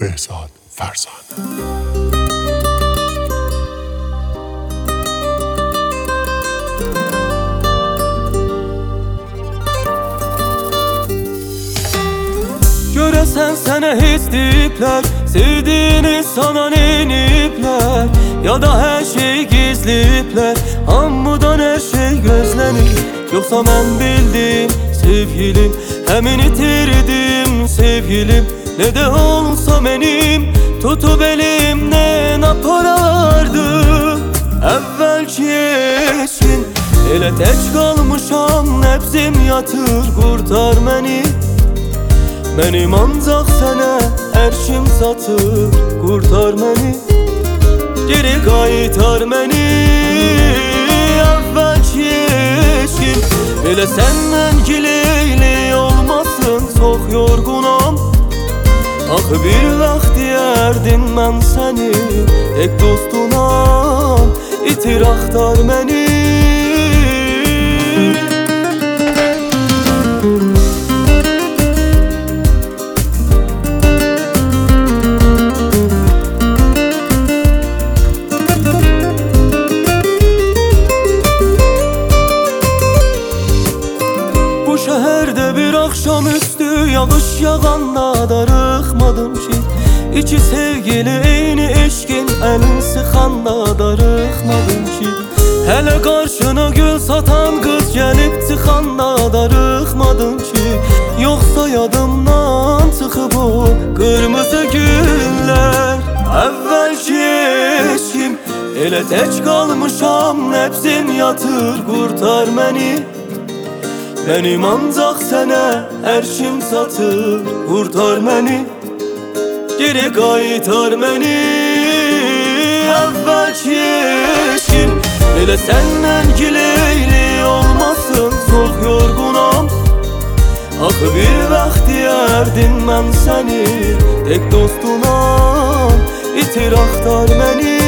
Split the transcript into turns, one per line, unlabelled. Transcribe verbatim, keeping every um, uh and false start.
Behzad Ferzane.
Göresen sənə heç deyiblər, sevdiğini sana neyiniblər, ya da hər şey gizliblər, hamıdan hər şey gözlənir. Yoxsa mən bildim sevgilim, həmin itirdim sevgilim. Ne de olsa benim tutup elimden aparardı. Əvvəlki eşkin, elə tək qalmışam, nəbzim yatır, qurtar məni. Mənim ancaq sənə ərşim çatır, qurtar məni, geri qaytar məni. Əvvəlki eşkin, elə səndən gileyli olmasın, çox yorğunam. Axı bir vaxt deyərdin mən səni tek dostunam, itir axtar məni. Bu şəhərdə bir axşamüstü yağış yağanda darıxmadım ki, İki sevgili eyni eşkin əlin sıxanda darıxmadım ki, Hələ qarşına gül satan qız gəlib çıxanda darıxmadım ki, Yoxsa yadımdan çıxıb o qırmızı güllər. Əvvəlki eşkim, elə tək qalmışam, nəbzim yatır, qurtar məni. Mənim ancaq sənə ərşim çatır, qurtar məni, geri qaytar məni. Əvvəlki eşkim, elə səndən gileyli olmasın, çox yorğunam. Axı bir vaxt deyərdin mən səni tek dostunam, itir axtar məni.